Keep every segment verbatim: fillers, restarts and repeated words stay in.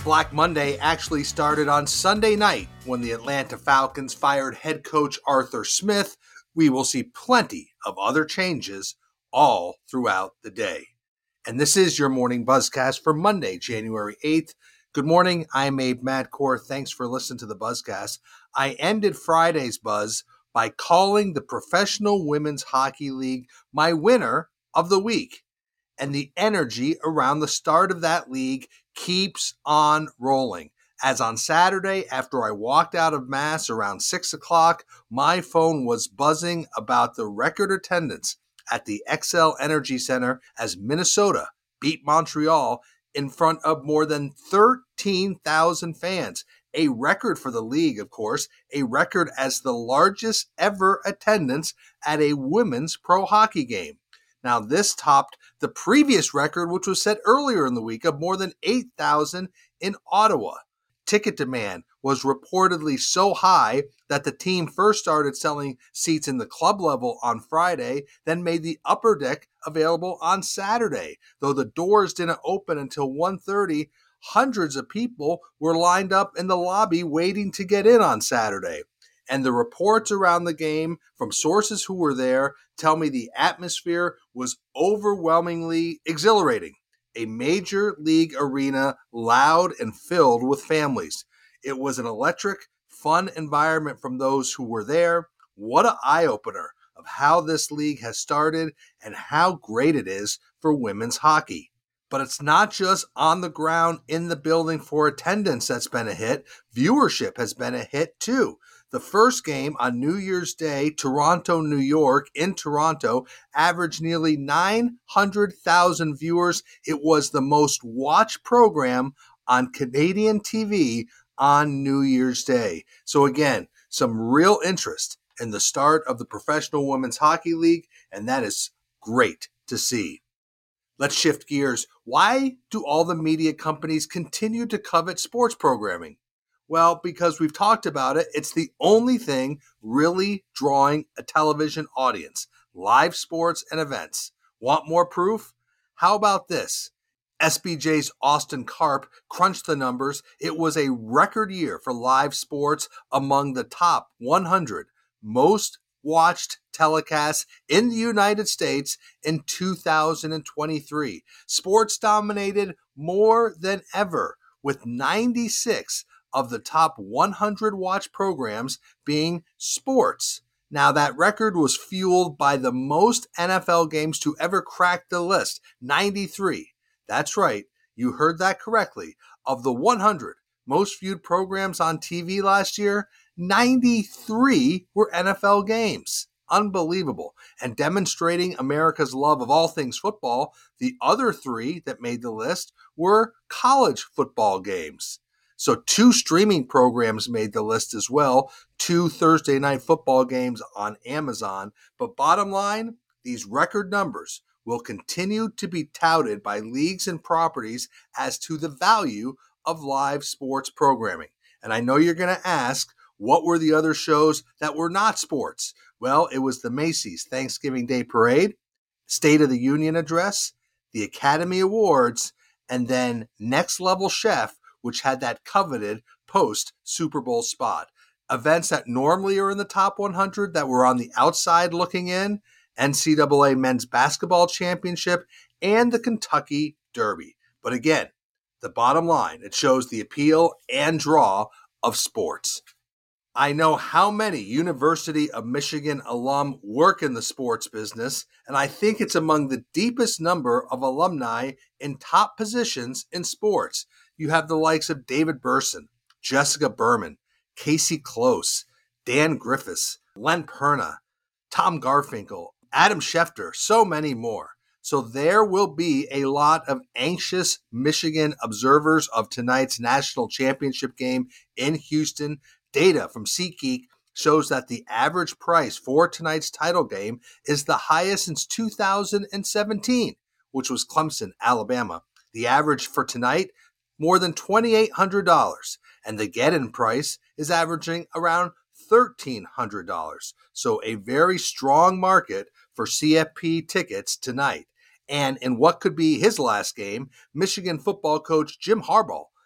Black Monday actually started on Sunday night when the Atlanta Falcons fired head coach Arthur Smith. We will see plenty of other changes all throughout the day. And this is your morning buzzcast for Monday, January eighth. Good morning. I'm Abe Madcore. Thanks for listening to the buzzcast. I ended Friday's buzz by calling the Professional Women's Hockey League my winner of the week. And the energy around the start of that league keeps on rolling. As on Saturday, after I walked out of Mass around six o'clock, my phone was buzzing about the record attendance at the Xcel Energy Center as Minnesota beat Montreal in front of more than thirteen thousand fans. A record for the league, of course, a record as the largest ever attendance at a women's pro hockey game. Now, this topped the previous record, which was set earlier in the week, of more than eight thousand in Ottawa. Ticket demand was reportedly so high that the team first started selling seats in the club level on Friday, then made the upper deck available on Saturday. Though the doors didn't open until one thirty, hundreds of people were lined up in the lobby waiting to get in on Saturday. And the reports around the game from sources who were there tell me the atmosphere was overwhelmingly exhilarating. A major league arena loud and filled with families. It was an electric, fun environment from those who were there. What an eye-opener of how this league has started and how great it is for women's hockey. But it's not just on the ground in the building for attendance that's been a hit. Viewership has been a hit too. The first game on New Year's Day, Toronto, New York, in Toronto, averaged nearly nine hundred thousand viewers. It was the most watched program on Canadian T V on New Year's Day. So again, some real interest in the start of the Professional Women's Hockey League, and that is great to see. Let's shift gears. Why do all the media companies continue to covet sports programming? Well, because we've talked about it, it's the only thing really drawing a television audience. Live sports and events. Want more proof? How about this? S B J's Austin Karp crunched the numbers. It was a record year for live sports, among the top one hundred most watched telecasts in the United States in two thousand twenty-three. Sports dominated more than ever, with ninety-six of the top one hundred watched programs being sports. Now, that record was fueled by the most N F L games to ever crack the list, ninety-three. That's right, you heard that correctly. Of the one hundred most viewed programs on T V last year, ninety-three were N F L games. Unbelievable. And demonstrating America's love of all things football, the other three that made the list were college football games. So two streaming programs made the list as well, two Thursday night football games on Amazon. But bottom line, these record numbers will continue to be touted by leagues and properties as to the value of live sports programming. And I know you're going to ask, what were the other shows that were not sports? Well, it was the Macy's Thanksgiving Day Parade, State of the Union Address, the Academy Awards, and then Next Level Chef, which had that coveted post-Super Bowl spot. Events that normally are in the top one hundred that were on the outside looking in, N C double A Men's Basketball Championship, and the Kentucky Derby. But again, the bottom line, it shows the appeal and draw of sports. I know how many University of Michigan alum work in the sports business, and I think it's among the deepest number of alumni in top positions in sports. You have the likes of David Burson, Jessica Berman, Casey Close, Dan Griffiths, Len Perna, Tom Garfinkel, Adam Schefter, so many more. So there will be a lot of anxious Michigan observers of tonight's national championship game in Houston. Data from SeatGeek shows that the average price for tonight's title game is the highest since two thousand seventeen, which was Clemson, Alabama. The average for tonight, more than two thousand eight hundred dollars, and the get-in price is averaging around one thousand three hundred dollars. So a very strong market for C F P tickets tonight. And in what could be his last game, Michigan football coach Jim Harbaugh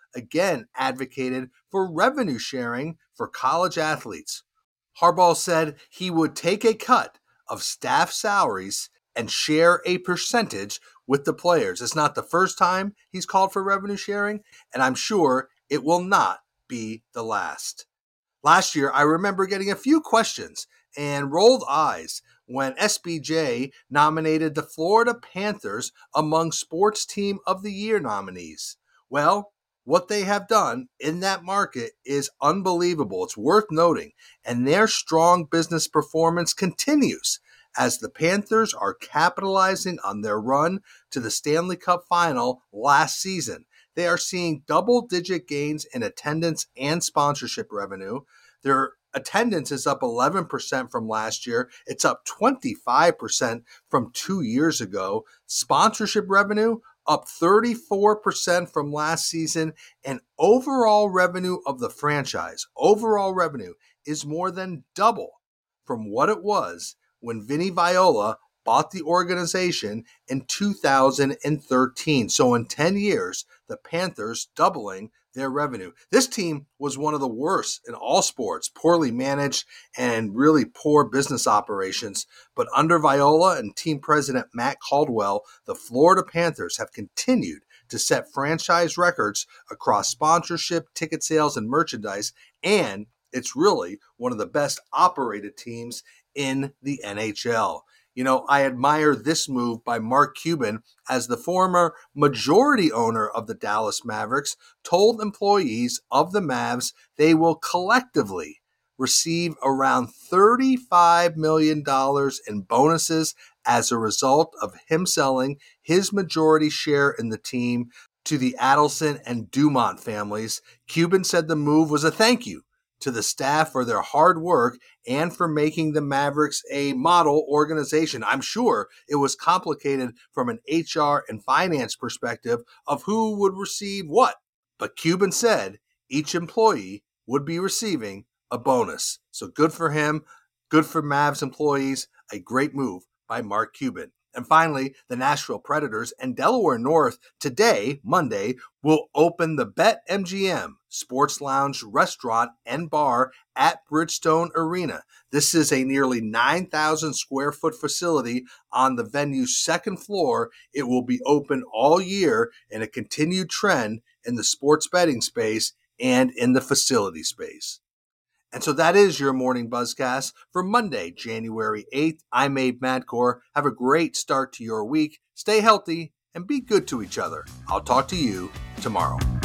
again advocated for revenue sharing for college athletes. Harbaugh said he would take a cut of staff salaries and share a percentage with the players. It's not the first time he's called for revenue sharing, and I'm sure it will not be the last. Last year, I remember getting a few questions and rolled eyes when S B J nominated the Florida Panthers among Sports Team of the Year nominees. Well, what they have done in that market is unbelievable. It's worth noting, and their strong business performance continues as the Panthers are capitalizing on their run to the Stanley Cup Final last season. They are seeing double-digit gains in attendance and sponsorship revenue. Their attendance is up eleven percent from last year. It's up twenty-five percent from two years ago. Sponsorship revenue up thirty-four percent from last season. And overall revenue of the franchise, overall revenue is more than double from what it was when Vinny Viola bought the organization in two thousand thirteen. So in ten years, the Panthers doubling their revenue. This team was one of the worst in all sports, poorly managed and really poor business operations. But under Viola and team president Matt Caldwell, the Florida Panthers have continued to set franchise records across sponsorship, ticket sales, and merchandise. And it's really one of the best operated teams in the N H L. You know, I admire this move by Mark Cuban, as the former majority owner of the Dallas Mavericks told employees of the Mavs they will collectively receive around thirty-five million dollars in bonuses as a result of him selling his majority share in the team to the Adelson and Dumont families. Cuban said the move was a thank you to the staff for their hard work and for making the Mavericks a model organization. I'm sure it was complicated from an H R and finance perspective of who would receive what, but Cuban said each employee would be receiving a bonus. So good for him, good for Mavs employees, a great move by Mark Cuban. And finally, the Nashville Predators and Delaware North today, Monday, will open the BetMGM Sports Lounge restaurant and bar at Bridgestone Arena. This is a nearly nine thousand square foot facility on the venue's second floor. It will be open all year, in a continued trend in the sports betting space and in the facility space. And so that is your Morning Buzzcast for Monday, January eighth. I'm Abe Madkour. Have a great start to your week. Stay healthy and be good to each other. I'll talk to you tomorrow.